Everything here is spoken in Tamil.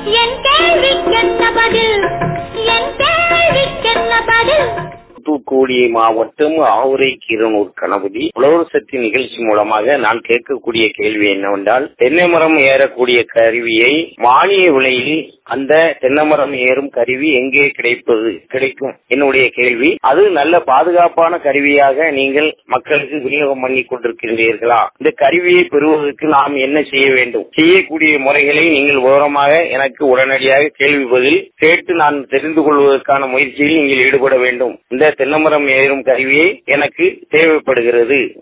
என் கேள்விக்கென்ன பதில்? என் கேள்விக்கென்ன பதில்? தூத்துக்குடி மாவட்டம் ஆவுரை கீரனூர் கணபதி உழவர் சக்தி நிகழ்ச்சி மூலமாக நான் கேட்கக்கூடிய கேள்வி என்னவென்றால், தென்னை மரம் ஏறக்கூடிய கருவியை மானிய விலையில் அந்த தென்னை மரம் ஏறும் கருவி எங்கே கிடைக்கும் என்னுடைய கேள்வி. அது நல்ல பாதுகாப்பான கருவியாக நீங்கள் மக்களுக்கு விநியோகம் பண்ணி கொண்டிருக்கிறீர்களா? இந்த கருவியை பெறுவதற்கு நாம் என்ன செய்ய வேண்டும்? செய்யக்கூடிய முறைகளை நீங்கள் விவரமாக எனக்கு உடனடியாக கேள்வி பதில் கேட்டு நான் தெரிந்து கொள்வதற்கான முயற்சியில் நீங்கள் ஈடுபட வேண்டும். இந்த தென்னை மரம் ஏறும் கருவியை எனக்கு தேவைப்படுகிறது.